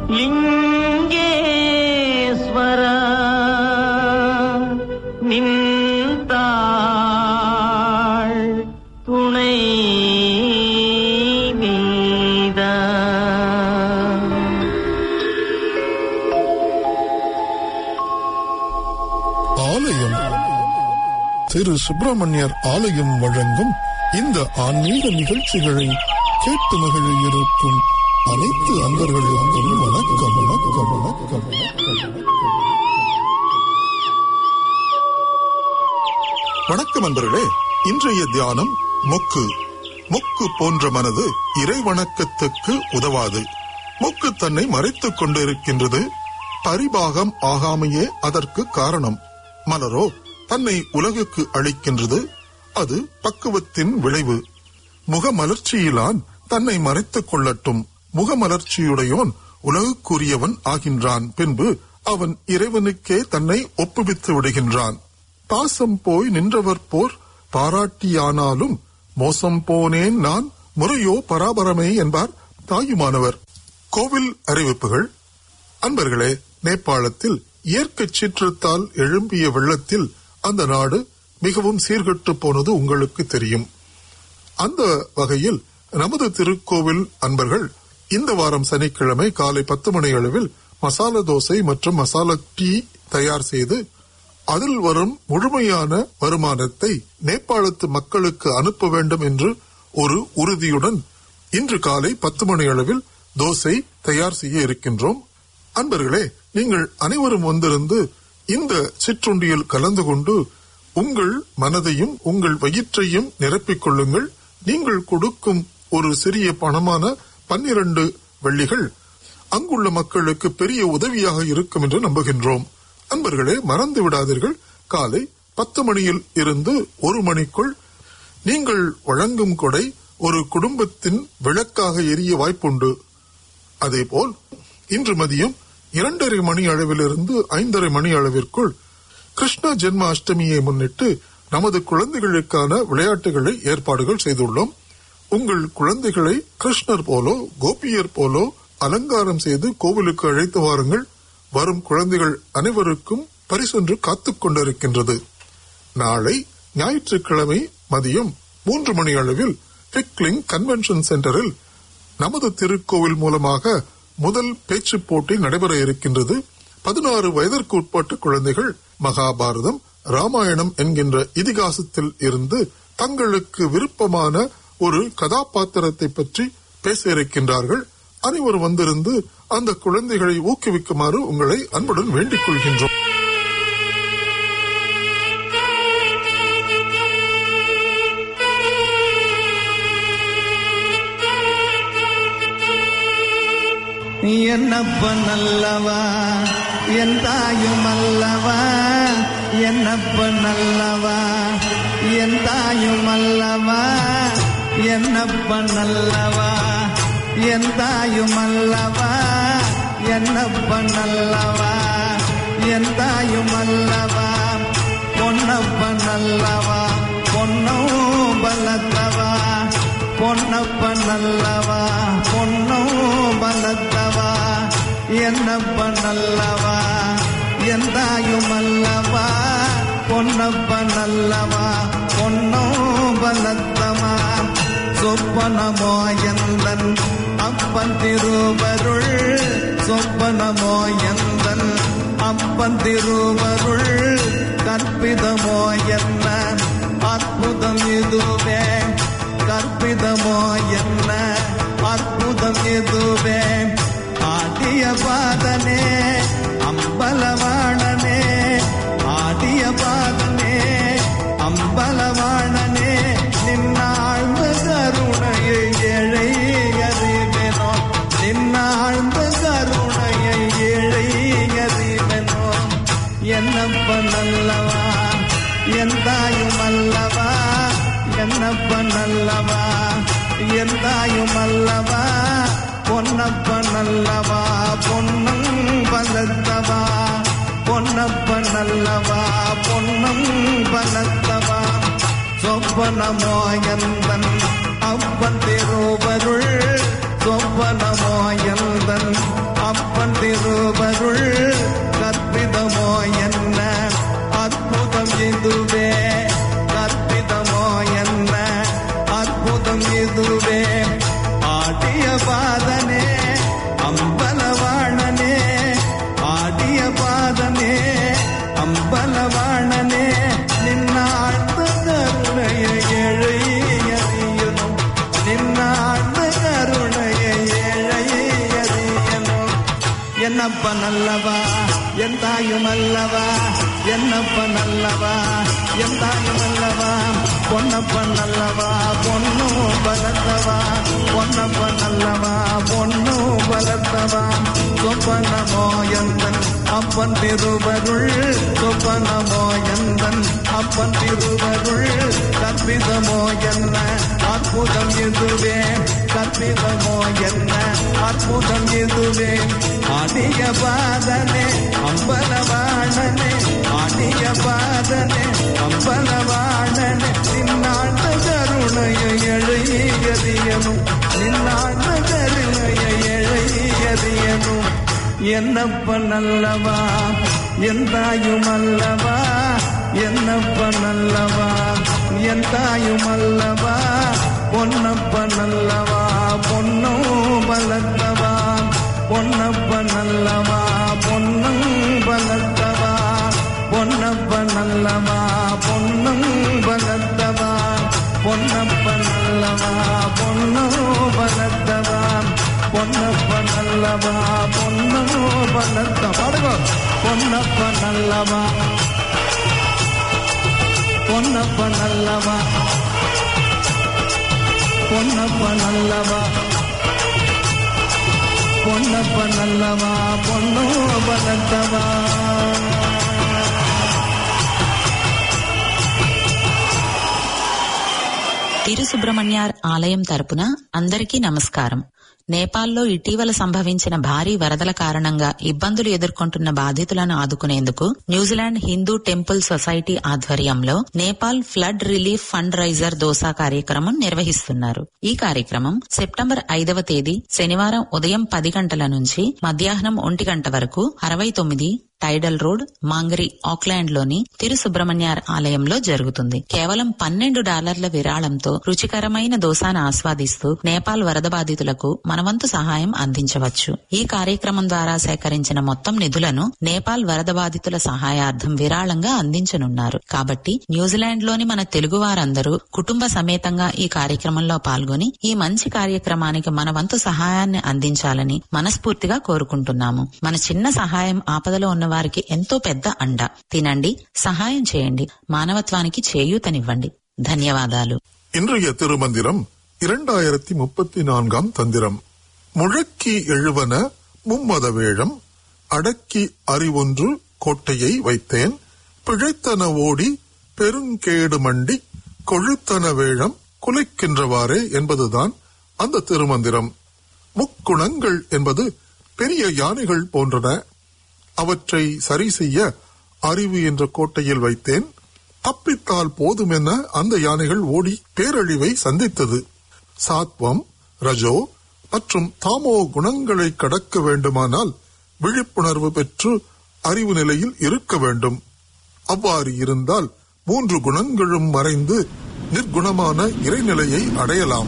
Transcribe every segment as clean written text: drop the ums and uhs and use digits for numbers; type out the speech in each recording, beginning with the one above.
ಲಿಂಗೇಶ್ವರ ನಿಂತಾಳ್ துணை நீத. ஆலயம் திரு சுப்பிரமணியர் ஆலயம் வழங்கும் இந்த ஆன்மீக நிகழ்ச்சிகளை கேட்டு மகிழ இருக்கும் அனைத்து அன்பர்களுக்கும் வணக்கம் வணக்கம் வணக்கம். வணக்கம் அன்பர்களே. இன்றைய தியானம் மொக்கு. மொக்கு போன்ற மனது இறை வணக்கத்துக்கு உதவாது. மொக்கு தன்னை மறைத்துக் கொண்டிருக்கின்றது. பரிபாகம் ஆகாமையே அதற்கு காரணம். மலரோ தன்னை உலகுக்கு அளிக்கின்றது. அது பக்குவத்தின் விளைவு. முகமலர்ச்சியிலான் தன்னை மறைத்துக் கொள்ளட்டும். முகமலர்ச்சியுடையோன் உலகுக்குரியவன் ஆகின்றான். பின்பு அவன் இறைவனுக்கே தன்னை ஒப்புவித்து விடுகின்றான். பாசம் போய் நின்றவர் போர் பாராட்டியானாலும் மோசம் போனேன் நான் முறையோ பராபரமே என்பார் தாயுமானவர். கோவில் அறிவிப்புகள். அன்பர்களே, நேபாளத்தில் இயற்கை சீற்றத்தால் எழும்பிய வெள்ளத்தில் அந்த நாடு மிகவும் சீர்கெட்டு போனது உங்களுக்கு தெரியும். அந்த வகையில் நமது திருக்கோவில் அன்பர்கள் இந்த வாரம் சனிக்கிழமை காலை 10 மணி அளவில் மசாலா தோசை மற்றும் மசாலா டீ தயார் செய்து அதில் வரும் முழுமையான வருமானத்தை நேபாளத்து மக்களுக்கு அனுப்ப வேண்டும் என்று ஒரு உறுதியுடன் இன்று காலை 10 மணி அளவில் தோசை தயார் செய்ய இருக்கின்றோம். அன்பர்களே, நீங்கள் அனைவரும் வந்திருந்து இந்த சிற்றுண்டியில் கலந்து கொண்டு உங்கள் மனதையும் உங்கள் வயிற்றையும் நிரப்பிக் கொள்ளுங்கள். நீங்கள் கொடுக்கும் ஒரு சிறிய பணமான 12 வெள்ளிகள் அங்குள்ள மக்களுக்கு பெரிய உதவியாக இருக்கும் என்று நம்புகின்றோம். அன்பர்களே, மறந்து விடாதீர்கள். காலை 10 மணியில் இருந்து 1 மணிக்குள் நீங்கள் வழங்கும் கொடை ஒரு குடும்பத்தின் விளக்காக எரிய வாய்ப்புண்டு. அதேபோல் இன்று மதியம் 2:30 மணி அளவிலிருந்து 5:30 மணி அளவிற்குள் கிருஷ்ண ஜென்ம அஷ்டமியை முன்னிட்டு நமது குழந்தைகளுக்கான விளையாட்டுகளை ஏற்பாடுகள் செய்துள்ளோம். உங்கள் குழந்தைகளை கிருஷ்ணர் போலோ கோபியர் போலோ அலங்காரம் செய்து கோவிலுக்கு அழைத்து வாருங்கள். வரும் குழந்தைகள் அனைவருக்கும் பரிசொன்று காத்துக் கொண்டிருக்கின்றது. நாளை ஞாயிற்றுக்கிழமை மதியம் 3 மணி அளவில் பிக்லிங் கன்வென்ஷன் சென்டரில் நமது திருக்கோவில் மூலமாக முதல் பேச்சு போட்டி நடைபெற இருக்கின்றது. 16 வயதிற்கு உட்பட்ட குழந்தைகள் மகாபாரதம், ராமாயணம் என்கின்ற இதிகாசத்தில் இருந்து தங்களுக்கு விருப்பமான ஒரு கதாபாத்திரத்தை பற்றி பேச இருக்கின்றார்கள். அனைவரும் வந்திருந்து அந்த குழந்தைகளை ஊக்குவிக்குமாறு உங்களை அன்புடன் வேண்டிக் கொள்கின்றோம். என்னப்பன் அல்லவா என் தாயும் அல்லவா, என்னப்பன் அல்லவா என் தாயும் அல்லவா, என்னப்பன் அல்லவா என் தாயும் அல்லவா, என்னப்பன் அல்லவா என் தாயும் அல்லவா, பொன்னப்பன் அல்லவா பொன்னும் பலத்தவா, பொன்னப்பன் அல்லவா பொன்னும் பலத்தவா, என்னப்பன் அல்லவா என் தாயும் அல்லவா, பொன்னப்பன் அல்லவா பொன்னும் பலத்தவா, சொப்பனமோ எந்தன் அப்பன் திருவருள், சொப்பனமோ எந்தன் அப்பன் திருவருள், கற்பிதமோ என்ன அற்புதம் இதுவே, கற்பிதமோ என்ன அற்புதம் இதுவே, ஆடிய பாதனே அம்பலவாணனே, ஆடிய பாதனே அம்பலவாணனே, நின்னாழ்ந்த கருணையை ஏழை அறிவெனோ, நின்னாழ்ந்த கருணையை ஏழை அறிவெனோ, என்னப்பன் அல்லவா என் தாயும் அல்லவா, என்னப்பன் அல்லவா என் தாயும் அல்லவா, பொன்னப்பன் அல்லவா பொன்னும் பலத்தவா, பொன்னப்பன் அல்லவா பொன்னும் பலத்தவா, சொப்பனமோ எந்தன் அப்பன் திருவருள், சொப்பனமோ எந்தன் அப்பன் என்னப்ப நல்லவா என் தாயும் அல்லவா, என்னப்ப நல்லவா என் தாயும் அல்லவா, பொன்னப்ப நல்லவா பொன்னும் பலத்தவா, பொன்னப்ப நல்லவா பொன்னும் பலத்தவா, சொப்பனமோ எந்தன் அப்பன் திருவருள், சொப்பனமோ எந்தன் அப்பன் திருவருள், கற்பிதமோ என்ன அற்புதம் இதுவே, கற்பிதமோ என்ன அற்புதம் இதுவே, ஆடிய பாதனே அம்பலவாணனே, ஆடிய பாதனே அம்பலவாணனே, நின்னாண்ட கருணையை எழுதியதியனும், நின்னாண்ட கருணையை எழுதியதியனும், என்னப்ப நல்லவா என் தாயும் அல்லவா, என்னப்ப நல்லவா என் தாயும் அல்லவா, பொன்னப்ப நல்லவா பொன்னும் பலத்தவா, பொன்னப்ப நல்லவா பொன்னும் பலத்தவா, பொன்னப்ப நல்லவா பொன்னும் பலத்தவா, பொன்னப்ப நல்லவா பொன்னும் பலத்தவா, பொன்னப்ப நல்லவா பொன்னும் பலத்தவா, பொன்னப்ப நல்லவா பொன்னப்ப நல்லவா, பொன்னப்ப நல்லவா, பொன்னப்ப நல்லவா பொன்னு பலத்தவா. తిరు సుబ్రహ్మణ్యార్ ఆలయం తరపున అందరికీ నమస్కారం. నేపాల్లో ఇటీవల సంభవించిన భారీ వరదల కారణంగా ఇబ్బందులు ఎదుర్కొంటున్న బాధితులను ఆదుకునేందుకు న్యూజిలాండ్ హిందూ టెంపుల్ సొసైటీ ఆధ్వర్యంలో Nepal flood relief fundraiser dosa కార్యక్రమం నిర్వహిస్తున్నారు. ఈ కార్యక్రమం సెప్టెంబర్ 5వ తేదీ శనివారం ఉదయం 10 గంటల నుంచి మధ్యాహ్నం 1 గంట వరకు 69 టైడల్ రోడ్, మాంగరి, ఆక్లాండ్ లోని తిరు సుబ్రహ్మణ్యార్ ఆలయంలో జరుగుతుంది. కేవలం $12 విరాళంతో రుచికరమైన దోసాను ఆస్వాదిస్తూ నేపాల్ వరద బాధితులకు మనవంతు సహాయం అందించవచ్చు. ఈ కార్యక్రమం ద్వారా సేకరించిన మొత్తం నిధులను నేపాల్ వరద బాధితుల సహాయార్థం విరాళంగా అందించనున్నారు. కాబట్టి న్యూజిలాండ్ లోని మన తెలుగు వారందరూ కుటుంబ సమేతంగా ఈ కార్యక్రమంలో పాల్గొని ఈ మంచి కార్యక్రమానికి మనవంతు సహాయాన్ని అందించాలని మనస్ఫూర్తిగా కోరుకుంటున్నాము. మన చిన్న సహాయం ఆపదలో ఉన్న వారికి ఎంతో పెద్ద అండ. తినండి, సహాయం చేయండి, మానవత్వానికి చేయూతనివ్వండి. ధన్యవాదాలు. இன்றைய திருமந்திரம் 2034 தந்திரம். முழக்கி எழுவன மும்மத வேழம், அடக்கி அறிவொன்று கோட்டையை வைத்தேன், பிழைத்தன ஓடி பெருங்கேடு மண்டி கொழுத்தன வேழம் குலைக்கின்றவாறே என்பதுதான் அந்த திருமந்திரம். முக்குணங்கள் என்பது பெரிய யானைகள் போன்றன. அவற்றை சரி செய்ய அறிவு என்ற கோட்டையில் வைத்தேன். தப்பித்தால் போதுமென அந்த யானைகள் ஓடி பேரழிவை சந்தித்தது. சாத்வம், ரஜோ மற்றும் தாமோ குணங்களை கடக்க வேண்டுமானால் விழிப்புணர்வு பெற்று அறிவு நிலையில் இருக்க வேண்டும். அவ்வாறு இருந்தால் 3 குணங்களும் மறைந்து நிர்குணமான இறைநிலையை அடையலாம்.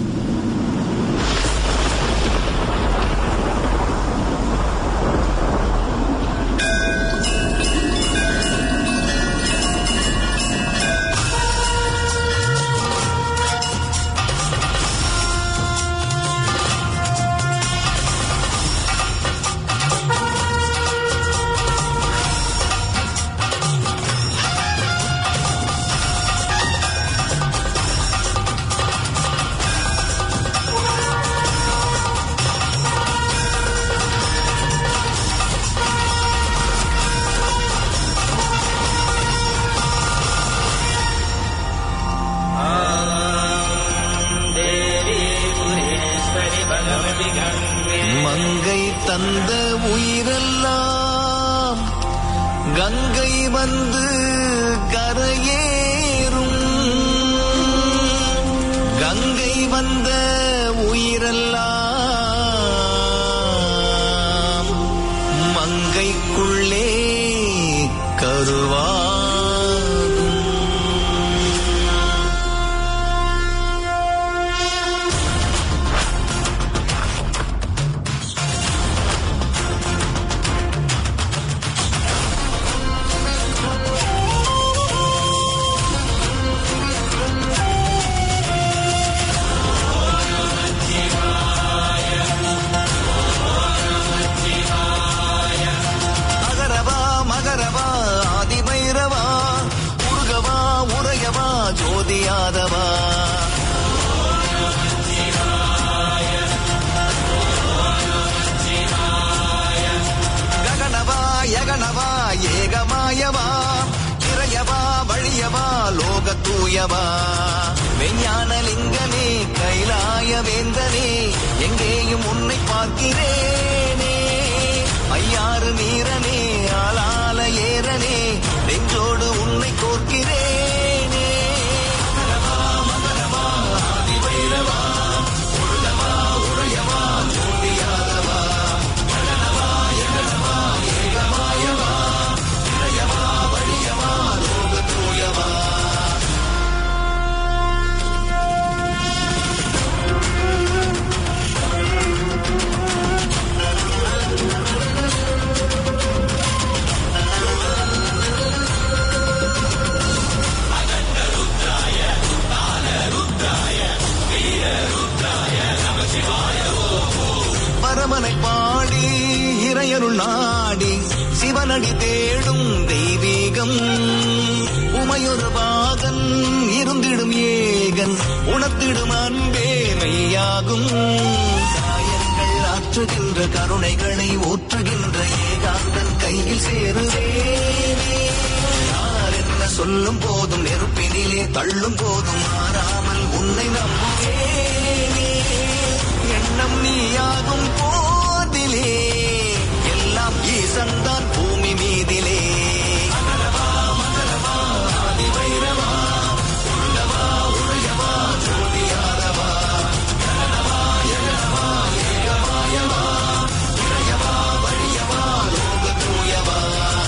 மங்கை தந்த உயிரெல்லாம் கங்கை வந்து கரையேறும், கங்கை வந்த உயிரெல்லாம் மங்கைக்குள்ளே கருவா. ஏகமாயவா இறையவா வழியவா லோக தூயவா மெய்ஞான லிங்கனே கைலாய வேந்தனே எங்கேயும் உன்னை பார்க்கிறேனே ஐயாறு நீரனே ஆளால ஏரனே நெஞ்சோடு உன்னை கோர்க்கிறேனே மகரவா மகரவா ஆதிபைரவா உருகவா உரையவா ஜோதியாதவா ஜகனவா யகனவா ஏகமாயவா இறையவா வழியவா லோக தூயவா பரமனை பாடி இறையருள் நாடி சிவனடி தேடும் தெய்வீகம் உமையொரு பாகன் இருந்திடும் ஏகன் உணர்த்திடும் அன்பே மெய்யாகும் காயங்கள் ஆற்றுகின்ற கருணைகளை ஊற்றுகின்ற ஏகாந்தன் கையில் சேருவேனே யார் என்ன சொல்லும் போதும் நெருப்பினிலே தள்ளும் போதும் மாறாமல் உன்னை நம்புவேனே எண்ணம் நீயாகும் போதிலே எல்லாம் ஈசன்தான் பூமி மீதிலே மகரவா மகரவா ஆதிபைரவா உருகவா உரையவா ஜோதியாதவா ஜகனவா யகனவா ஏகமாயவா இறையவா வழியவா லோக தூயவா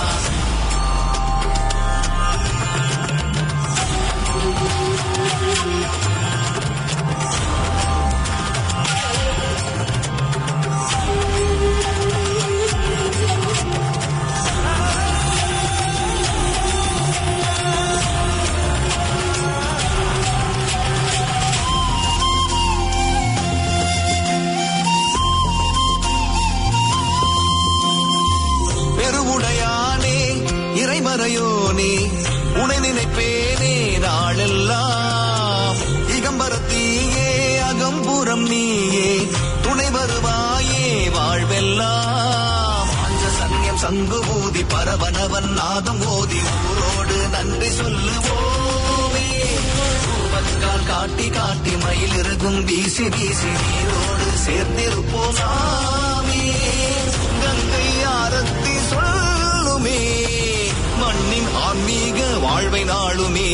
பெருவுடையானே இறைமறையோனே உனை நினைப்பேனே நாளெல்லாம் இகம்பரத்தீயே அகம்புறம் நீயே துணை வருவாயே வாழ்வெல்லாம் ஆஞ்ச சன்னியம் சங்குபூதி பரவனவன் நாதம் ஓதி ஊரோடு நன்றி சொல்லுவோமே ரூபக்கால் காட்டி காட்டி மயிலிறகும் வீசி வீசி நீரோடு சேர்ந்திருப்போமாமே கங்கை ஆரத்தி சொல்லுமே மண்ணின் ஆன்மீக வாழ்வை நாளுமே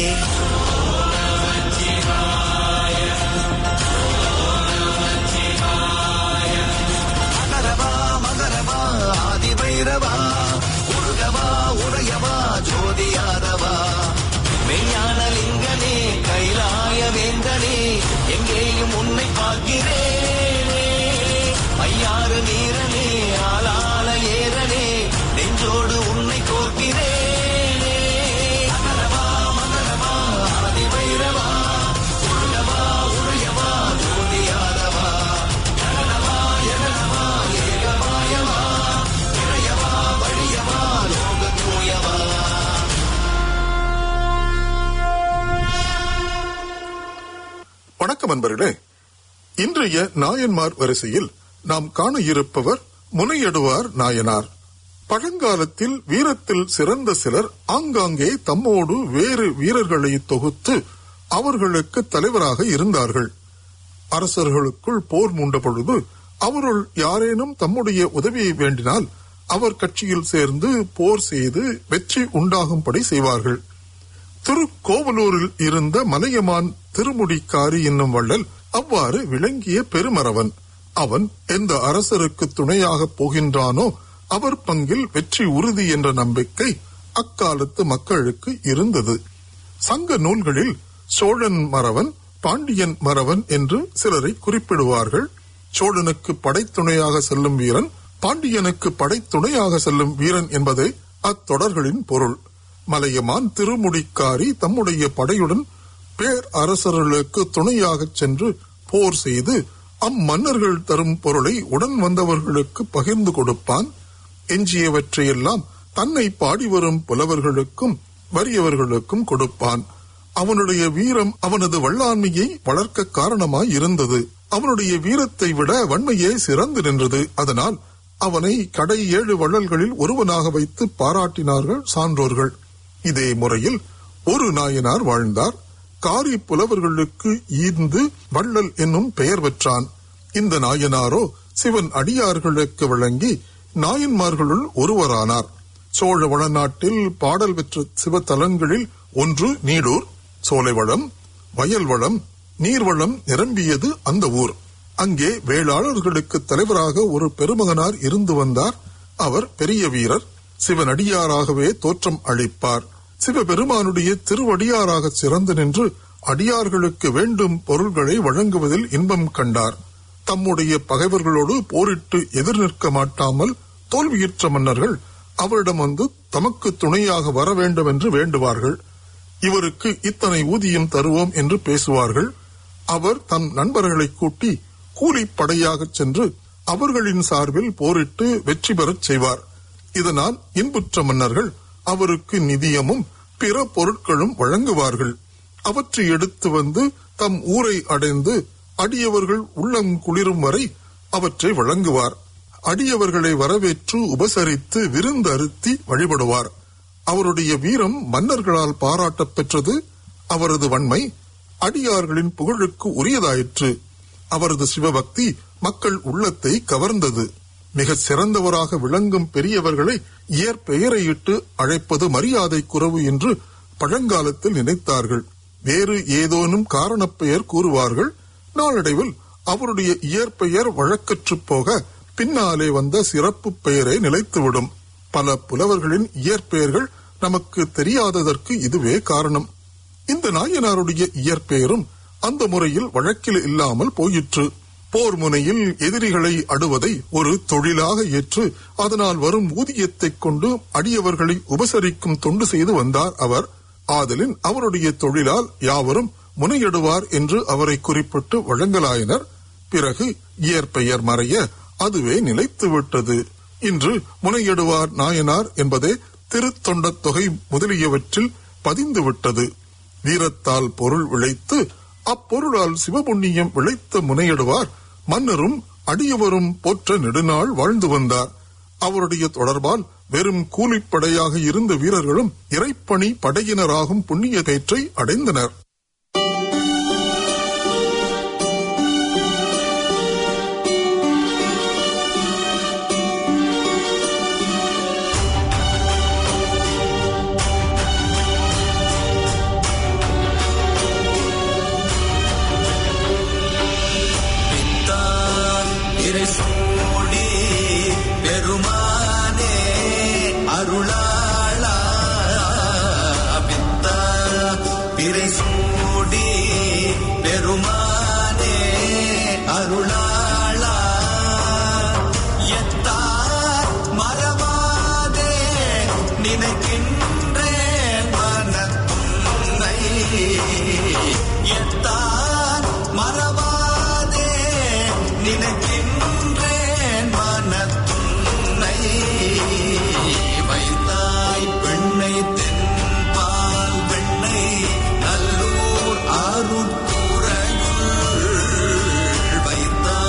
மகரவா மகரவா ஆதிபைரவா உருகவா உரையவா ஜோதியாதவா மெய்ஞான லிங்கனே கைலாய வேந்தனே எங்கேயும் உன்னை பார்க்கிறேனே ஐயாறு நீரனே ஆளால ஏரனே நெஞ்சோடு உன்னை கோர்க்கிறேனே மகரவா மகரவா ஆதிபைரவா உருகவா உரையவா ஜோதியாதவா ஜகனவா யகனவா ஏகமாயவா இறையவா வழியவா லோக தூயவா வணக்கம் அன்பர்களே, இன்றைய நாயன்மார் வரிசையில் நாம் காண இருப்பவர் முனையடுவார் நாயனார். பழங்காலத்தில் வீரத்தில் சிறந்த சிலர் ஆங்காங்கே தம்மோடு வேறு வீரர்களை தொகுத்து அவர்களுக்கு தலைவராக இருந்தார்கள். அரசர்களுக்குள் போர் மூண்ட பொழுது அவருள் யாரேனும் தம்முடைய உதவியை வேண்டினால் அவர் கட்சியில் சேர்ந்து போர் செய்து வெற்றி உண்டாகும்படி செய்வார்கள். திருக்கோவலூரில் இருந்த மலையமான் திருமுடிக்காரி என்னும் வள்ளல் அவ்வாறு விளங்கிய பெருமறவன். அவன் எந்த அரசருக்கு துணையாக போகின்றானோ அவர் பங்கில் வெற்றி உறுதி என்ற நம்பிக்கை அக்காலத்து மக்களுக்கு இருந்தது. சங்க நூல்களில் சோழன் மறவன், பாண்டியன் மறவன் என்று சிலரை குறிப்பிடுவார்கள். சோழனுக்கு படைத்துணையாக செல்லும் வீரன், பாண்டியனுக்கு படைத்துணையாக செல்லும் வீரன் என்பதே அத்தொடர்களின் பொருள். மலையமான் திருமுடிக்காரி தம்முடைய படையுடன் பேர் அரசர்களுக்கு துணையாகச் சென்று போர் செய்து அம்மன்னர்கள் தரும் பொருளை உடன் வந்தவர்களுக்கு பகிர்ந்து கொடுப்பான். எஞ்சியவற்றையெல்லாம் தன்னை பாடி வரும் புலவர்களுக்கும் வறியவர்களுக்கும் கொடுப்பான். அவனுடைய வீரம் அவனது வல்லாண்மையை வளர்க்க காரணமாய் இருந்தது. அவனுடைய வீரத்தை விட வன்மையே சிறந்து நின்றது. அதனால் அவனை கடை 7 வள்ளல்களில் ஒருவனாக வைத்து பாராட்டினார்கள் சான்றோர்கள். இதே முறையில் ஒரு நாயனார் வாழ்ந்தார். காரி புலவர்களுக்கு ஈர்ந்து வள்ளல் என்னும் பெயர் பெற்றான். இந்த நாயனாரோ சிவன் அடியார்களுக்கு வழங்கி நாயன்மார்களுள் ஒருவரானார். சோழ வளநாட்டில் பாடல் பெற்ற சிவத்தலங்களில் ஒன்று நீடூர். சோலைவளம், வயல்வளம், நீர்வளம் நிரம்பியது அந்த ஊர். அங்கே வேளாளர்களுக்கு தலைவராக ஒரு பெருமகனார் இருந்து வந்தார். அவர் பெரிய வீரர், சிவனடியாராகவே தோற்றம் அளிப்பார். சிவபெருமானுடைய திருவடியாராக சிறந்து நின்று அடியார்களுக்கு வேண்டும் பொருள்களை வழங்குவதில் இன்பம் கண்டார். தம்முடைய பகைவர்களோடு போரிட்டு எதிர் நிற்க மாட்டாமல் தோல்வியுற்ற மன்னர்கள் அவரிடம் வந்து தமக்கு துணையாக வர வேண்டும் என்று வேண்டுவார்கள். இவருக்கு இத்தனை ஊதியம் தருவோம் என்று பேசுவார்கள். அவர் தம் நண்பர்களை கூட்டி கூலிப்படையாக சென்று அவர்களின் சார்பில் போரிட்டு வெற்றி பெறச் செய்வார். இதனால் இன்புற்ற மன்னர்கள் அவருக்கு நிதியமும் பிற பொருட்களும் வழங்குவார்கள். அவற்றை எடுத்து வந்து தம் ஊரை அடைந்து அடியவர்கள் உள்ளம் குளிரும் வரை அவற்றை வழங்குவார். அடியவர்களை வரவேற்று உபசரித்து விருந்து அருத்தி வழிபடுவார். அவருடைய வீரம் மன்னர்களால் பாராட்டப் பெற்றது. அவரது வன்மை அடியார்களின் புகழுக்கு உரியதாயிற்று. அவரது சிவபக்தி மக்கள் உள்ளத்தை கவர்ந்தது. மிக சிறந்தவராக விளங்கும் பெரியவர்களை இயற்பெயரையிட்டு அழைப்பது மரியாதை குறைவு என்று பழங்காலத்தில் நினைத்தார்கள். வேறு ஏதோனும் காரணப்பெயர் கூறுவார்கள். நாளடைவில் அவருடைய இயற்பெயர் வழக்கற்று போக பின்னாலே வந்த சிறப்பு பெயரே நிலைத்துவிடும். பல புலவர்களின் இயற்பெயர்கள் நமக்கு தெரியாததற்கு இதுவே காரணம். இந்த நாயனாருடைய இயற்பெயரும் அந்த முறையில் வழக்கில் இல்லாமல் போயிற்று. போர் முனையில் எதிரிகளை அடுவதை ஒரு தொழிலாக ஏற்று அதனால் வரும் ஊதியத்தை கொண்டு அடியவர்களை உபசரிக்கும் தொண்டு செய்து வந்தார் அவர். ஆதலின் அவருடைய தொழிலால் யாவரும் முனையிடுவார் என்று அவரை குறிப்பிட்டு வழங்கலாயினர். பிறகு இயற்பெயர் மறைய அதுவே நிலைத்துவிட்டது. இன்று முனையிடுவார் நாயனார் என்பதே திருத்தொண்ட தொகை முதலியவற்றில் பதிந்துவிட்டது. வீரத்தால் பொருள் விளைத்து அப்பொருளால் சிவபுண்ணியம் விளைத்த முனையிடுவார் மன்னரும் அடியவரும் போற்ற நெடுநாள் வாழ்ந்து வந்தார். அவருடைய தொடர்பால் வெறும் கூலிப்படையாக இருந்த வீரர்களும் இறைப்பணி படையினராகும் புண்ணிய கயிற்றை அடைந்தனர். வைத்தாய்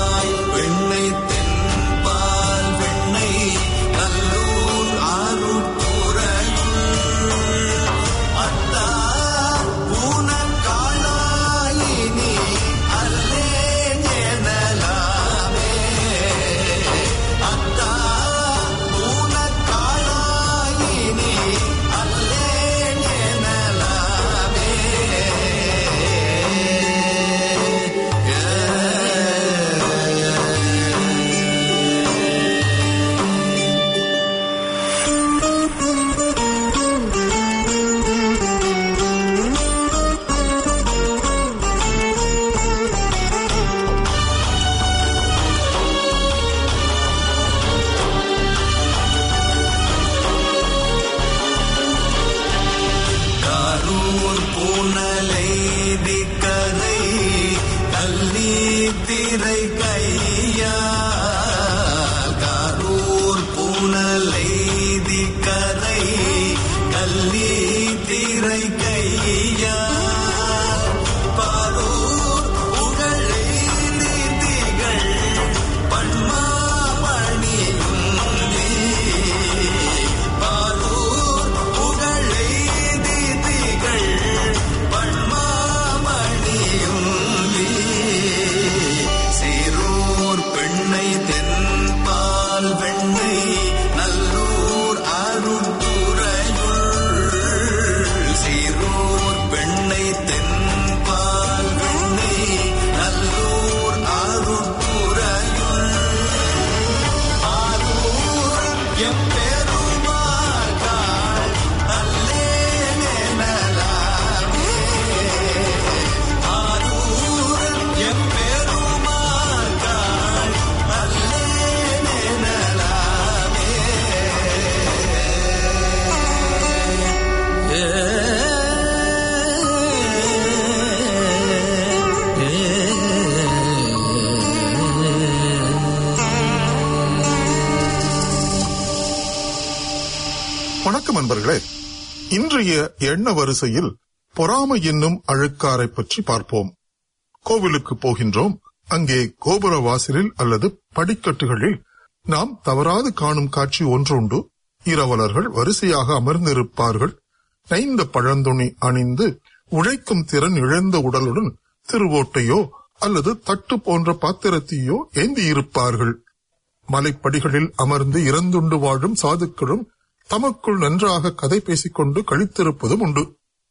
வணக்கம் நண்பர்களே, இன்றைய எண்ண வரிசையில் பொறாமை என்னும் அழுக்காரை பற்றி பார்ப்போம். கோவிலுக்கு போகின்றோம். அங்கே கோபுர வாசலில் அல்லது படிக்கட்டுகளில் நாம் தவறாது காணும் காட்சி ஒன்றுண்டு. இரவலர்கள் வரிசையாக அமர்ந்திருப்பார்கள். நைந்த பழந்துணி அணிந்து உழைக்கும் திறன் இழந்த உடலுடன் திருவோட்டையோ அல்லது தட்டு போன்ற பாத்திரத்தையோ ஏந்தியிருப்பார்கள். மலைப்படிகளில் அமர்ந்து இறந்துண்டு வாழும் சாதுக்களும் தமக்குள் நன்றாக கதை பேசிக்கொண்டு கழித்திருப்பதும் உண்டு.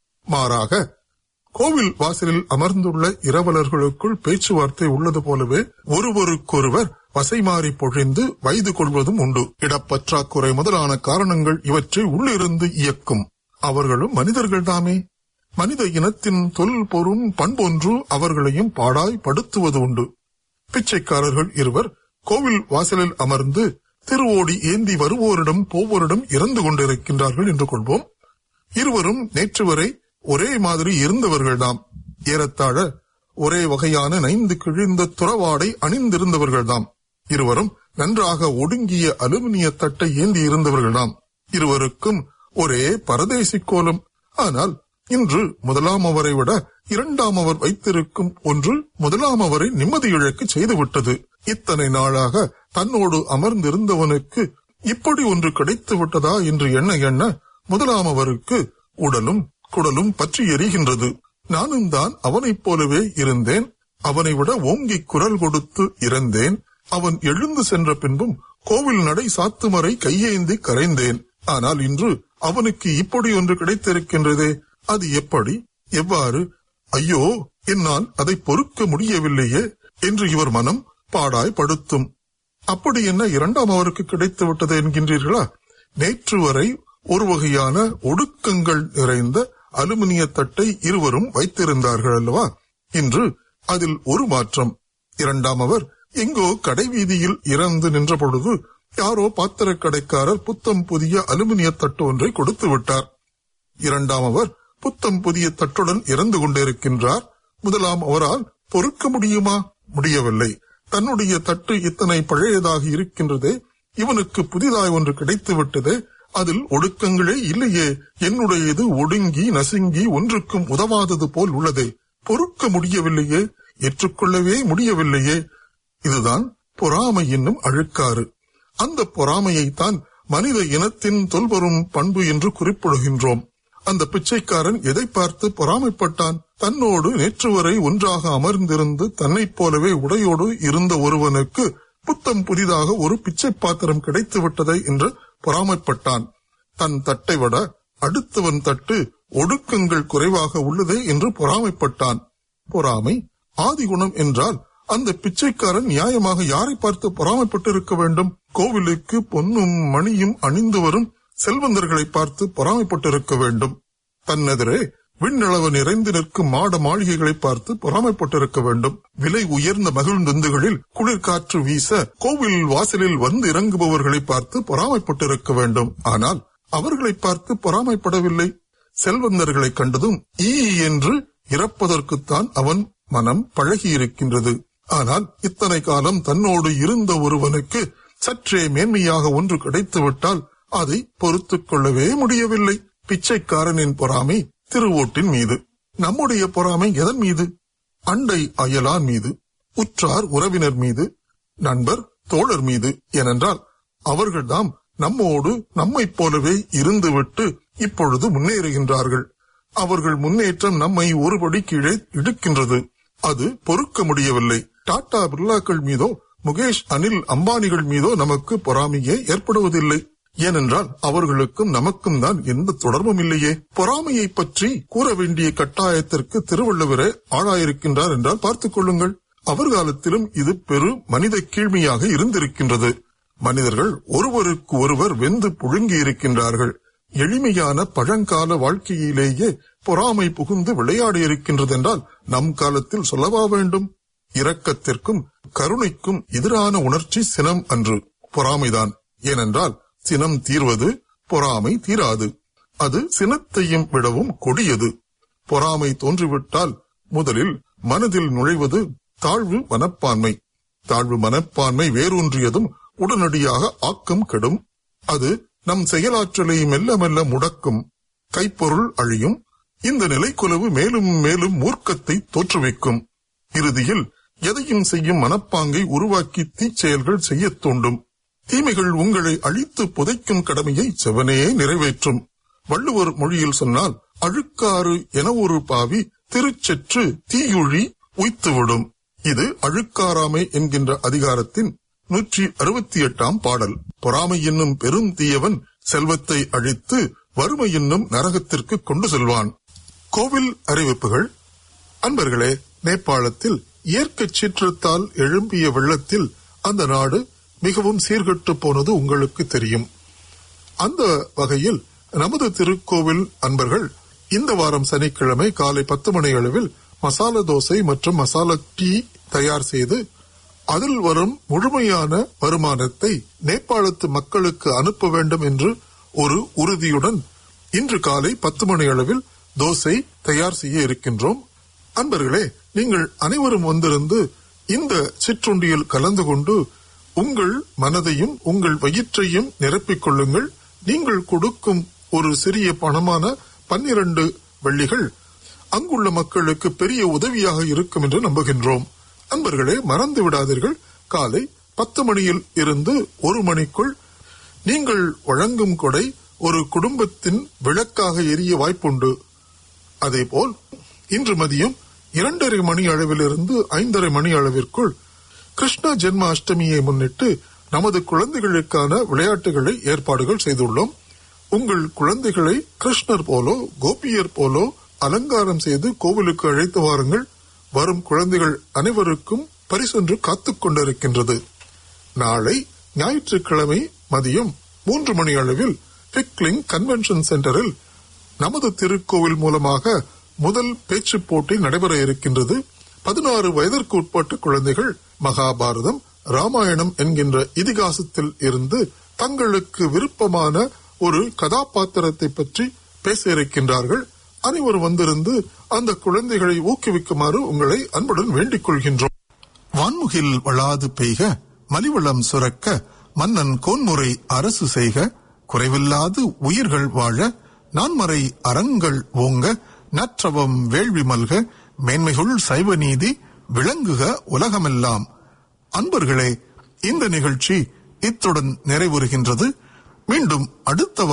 மாறாக கோவில் வாசலில் அமர்ந்துள்ள இரவலர்களுக்குள் பேச்சுவார்த்தை உள்ளது போலவே ஒருவருக்கொருவர் வசைமாறி பொழிந்து வைது கொள்வதும் உண்டு. இடப்பற்றாக்குறை முதலான காரணங்கள் இவற்றை உள்ளிருந்து இயக்கும். அவர்களும் மனிதர்கள்தாமே. மனித இனத்தின் தொல் பொறும் பண்பொன்று அவர்களையும் பாடாய் படுத்துவது உண்டு. பிச்சைக்காரர்கள் இருவர் கோவில் வாசலில் அமர்ந்து திருவோடி ஏந்தி வருவோரிடம் போவோரிடம் இறந்து கொண்டிருக்கின்றார்கள் என்று கொள்வோம். இருவரும் நேற்று வரை ஒரே மாதிரி இருந்தவர்கள்தாம். ஏறத்தாழ ஒரே வகையான நைந்து கிழிந்த துறவாடை அணிந்திருந்தவர்கள்தாம். இருவரும் நன்றாக ஒடுங்கிய அலுமினிய தட்டை ஏந்தி இருந்தவர்கள்தாம். இருவருக்கும் ஒரே பரதேசி கோலம். ஆனால் இன்று முதலாம் அவரை விட இரண்டாம் அவர் வைத்திருக்கும் ஒன்று முதலாம் அவரை நிம்மதி இழக்க செய்துவிட்டது. இத்தனை நாளாக தன்னோடு அமர்ந்திருந்தவனுக்கு இப்படி ஒன்று கிடைத்து விட்டதா என்று எண்ண எண்ண முதலாம் அவருக்கு உடலும் குடலும் பற்றி எரிகின்றது. நானும் தான் அவனைப் போலவே இருந்தேன். அவனை விட ஓங்கி குரல் கொடுத்து இறந்தேன். அவன் எழுந்து சென்ற பின்பும் கோவில் நடை சாத்துமறை கையேந்தி கரைந்தேன். ஆனால் இன்று அவனுக்கு இப்படி ஒன்று கிடைத்திருக்கின்றதே, அது எப்படி, எவ்வாறு? ஐயோ, என்னால் அதை பொறுக்க முடியவில்லையே என்று இவர் மனம் பாடாய் படுத்தும். அப்படி என்ன இரண்டாம் அவருக்கு கிடைத்து விட்டது என்கின்றீர்களா? நேற்று வரை ஒரு வகையான ஒடுக்கங்கள் நிறைந்த அலுமினிய தட்டை இருவரும் வைத்திருந்தார்கள் அல்லவா? இன்று அதில் ஒரு மாற்றம். இரண்டாம் அவர் எங்கோ கடை வீதியில் இறந்து நின்ற பொழுது யாரோ பாத்திர கடைக்காரர் புத்தம் புதிய அலுமினிய தட்டு ஒன்றை கொடுத்து விட்டார். இரண்டாம் அவர் புத்தம் புதிய தட்டுடன் இறந்து கொண்டிருக்கின்றார். முதலாம் அவரால் பொறுக்க முடியுமா? முடியவில்லை. தன்னுடைய தட்டு இத்தனை பழையதாக இருக்கின்றதே, இவனுக்கு புதிதாய் ஒன்று கிடைத்து விட்டதே, அதில் ஒடுக்கங்களே இல்லையே, என்னுடையது ஒடுங்கி நசுங்கி ஒன்றுக்கும் உதவாதது போல் உள்ளதே, பொறுக்க முடியவில்லையே, ஏற்றுக்கொள்ளவே முடியவில்லையே. இதுதான் பொறாமை என்னும் அழுக்காறு. அந்த பொறாமையைத்தான் மனித இனத்தின் தொல்வரும் பண்பு என்று குறிப்பிடுகின்றோம். அந்த பிச்சைக்காரன் எதை பார்த்து பொறாமைப்பட்டான்? தன்னோடு நேற்று வரை ஒன்றாக அமர்ந்திருந்து தன்னைப் போலவே உடையோடு இருந்த ஒருவனுக்கு புத்தம் புதிதாக ஒரு பிச்சை பாத்திரம் கிடைத்து விட்டதை என்று பொறாமைப்பட்டான். தன் தட்டை விட அடுத்தவன் தட்டு ஒடுக்கங்கள் குறைவாக உள்ளதே என்று பொறாமைப்பட்டான். பொறாமை ஆதிகுணம் என்றால் அந்த பிச்சைக்காரன் நியாயமாக யாரை பார்த்து பொறாமைப்பட்டிருக்க வேண்டும்? கோவிலுக்கு பொன்னும் மணியும் அணிந்து வரும் செல்வந்தர்களை பார்த்து பொறாமைப்பட்டிருக்க வேண்டும். தன்னெதிரே விண்ணளவு நிறைந்து நிற்கும் மாட மாளிகைகளை பார்த்து பொறாமைப்பட்டிருக்க வேண்டும். விலை உயர்ந்த மகிழ்ந்துந்துகளில் குளிர்காற்று வீச கோவில் வாசலில் வந்து இறங்குபவர்களை பார்த்து பொறாமைப்பட்டிருக்க வேண்டும். ஆனால் அவர்களை பார்த்து பொறாமைப்படவில்லை. செல்வந்தர்களை கண்டதும் ஈ என்று இறப்பதற்குத்தான் அவன் மனம் பழகியிருக்கின்றது. ஆனால் இத்தனை காலம் தன்னோடு இருந்த ஒருவனுக்கு சற்றே மேன்மையாக ஒன்று கிடைத்துவிட்டால் அதை பொறுத்துக் கொள்ளவே முடியவில்லை. பிச்சைக்காரனின் பொறாமை திருவோட்டின் மீது. நம்முடைய பொறாமை எதன் மீது? அண்டை அயலான் மீது, உற்றார் உறவினர் மீது, நண்பர் தோழர் மீது. ஏனென்றால் அவர்கள்தாம் நம்மோடு நம்மைப் போலவே இருந்துவிட்டு இப்பொழுது முன்னேறுகின்றார்கள். அவர்கள் முன்னேற்றம் நம்மை ஒருபடி கீழே இழுக்கின்றது. அது பொறுக்க முடியவில்லை. டாடா பிர்லாக்கள் மீதோ முகேஷ் அனில் அம்பானிகள் மீதோ நமக்கு பொறாமையே ஏற்படுவதில்லை. ஏனென்றால் அவர்களுக்கும் நமக்கும் தான் எந்த தொடர்பும் இல்லையே. பொறாமையை பற்றி கூற வேண்டிய கட்டாயத்திற்கு திருவள்ளுவரே ஆளாயிருக்கின்றார் என்றால் பார்த்துக் கொள்ளுங்கள். அவர் காலத்திலும் இது பெரு மனித கீழ்மையாக இருந்திருக்கின்றது. மனிதர்கள் ஒருவருக்கு ஒருவர் வெந்து புழுங்கி இருக்கின்றார்கள். எளிமையான பழங்கால வாழ்க்கையிலேயே பொறாமை புகுந்து விளையாடி இருக்கின்றது என்றால் நம் காலத்தில் சொல்லவா வேண்டும்? இரக்கத்திற்கும் கருணைக்கும் எதிரான உணர்ச்சி சினம் அன்று, பொறாமைதான். ஏனென்றால் சினம் தீர்வது பொறாமை தீராது. அது சினத்தையும் விடவும் கொடியது. பொறாமை தோன்றிவிட்டால் முதலில் மனதில் நுழைவது தாழ்வு மனப்பான்மை. தாழ்வு மனப்பான்மை வேரூன்றியதும் உடனடியாக ஆக்கம் கெடும். அது நம் செயலாற்றலை மெல்ல மெல்ல முடக்கும். கைப்பொருள் அழியும். இந்த நிலைக்குலவு மேலும் மேலும் மூர்க்கத்தை தோற்றுவிக்கும். இறுதியில் எதையும் செய்யும் மனப்பாங்கை உருவாக்கி தீச்செயல்கள் செய்ய தூண்டும். தீமைகள் உங்களை அழித்து புதைக்கும் கடமையை செவனே நிறைவேற்றும். வள்ளுவர் மொழியில் சொன்னால், அழுக்காறு என ஒரு பாவி திருச்செற்று தீயுழி உய்த்துவிடும். இது அழுக்காராமை என்கின்ற அதிகாரத்தின் 168ஆம் பாடல். பொறாமை என்னும் பெரும் தீயவன் செல்வத்தை அழித்து வறுமை என்னும் நரகத்திற்கு கொண்டு செல்வான். கோவில் அறிவிப்புகள். அன்பர்களே, நேபாளத்தில் இயற்கை சீற்றத்தால் எழும்பிய வெள்ளத்தில் அந்த நாடு மிகவும் சீர்கெட்டு போனது உங்களுக்கு தெரியும். அந்த வகையில் நமது திருக்கோவில் அன்பர்கள் இந்த வாரம் சனிக்கிழமை காலை 10 மணி அளவில் மசாலா தோசை மற்றும் மசாலா டீ தயார் செய்து அதில் வரும் முழுமையான வருமானத்தை நேபாளத்து மக்களுக்கு அனுப்ப வேண்டும் என்று ஒரு உறுதியுடன் இன்று காலை 10 மணி அளவில் தோசை தயார் செய்ய இருக்கின்றோம். அன்பர்களே, நீங்கள் அனைவரும் வந்திருந்து இந்த சிற்றுண்டியில் கலந்து கொண்டு உங்கள் மனதையும் உங்கள் வயிற்றையும் நிரப்பிக் கொள்ளுங்கள். நீங்கள் கொடுக்கும் ஒரு சிறிய பணமான 12 வெள்ளிகள் அங்குள்ள மக்களுக்கு பெரிய உதவியாக இருக்கும் என்று நம்புகின்றோம். அன்பர்களே, மறந்து விடாதீர்கள். காலை 10 மணியில் இருந்து 1 மணிக்குள் நீங்கள் வழங்கும் கொடை ஒரு குடும்பத்தின் விளக்காக எரிய வாய்ப்புண்டு. அதேபோல் இன்று மதியம் 2:30 மணி அளவிலிருந்து 5:30 மணி அளவிற்குள் கிருஷ்ண ஜென்ம அஷ்டமியை முன்னிட்டு நமது குழந்தைகளுக்கான விளையாட்டுகளை ஏற்பாடுகள் செய்துள்ளோம். உங்கள் குழந்தைகளை கிருஷ்ணர் போலோ கோபியர் போலோ அலங்காரம் செய்து கோவிலுக்கு அழைத்து வாருங்கள். வரும் குழந்தைகள் அனைவருக்கும் பரிசொன்று காத்துக் கொண்டிருக்கின்றது. நாளை ஞாயிற்றுக்கிழமை மதியம் 3 மணி அளவில் பிக்லிங் கன்வென்ஷன் சென்டரில் நமது திருக்கோவில் மூலமாக முதல் பேச்சு போட்டி நடைபெற இருக்கின்றது. 16 வயதிற்கு உட்பட்ட குழந்தைகள் மகாபாரதம், ராமாயணம் என்கின்ற இதிகாசத்தில் இருந்து தங்களுக்கு விருப்பமான ஒரு கதாபாத்திரத்தை பற்றி பேச இருக்கின்றார்கள். அனைவரும் வந்திருந்து அந்த குழந்தைகளை ஊக்குவிக்குமாறு உங்களை அன்புடன் வேண்டிக் கொள்கின்றோம். வான்முகில் வளாது பெய்க, மலிவளம் சுரக்க, மன்னன் கோன்முறை அரசு செய்க, குறைவில்லாது உயிர்கள் வாழ, நான்மறை அறங்கள் ஓங்க, நற்றவம் வேள்வி மல்க, மேன்மைகுள் சைவ நீதி விளங்குக உலகமெல்லாம். அன்பர்களே, இந்த நிகழ்ச்சி இத்துடன் நிறைவுறுகின்றது. மீண்டும் அடுத்த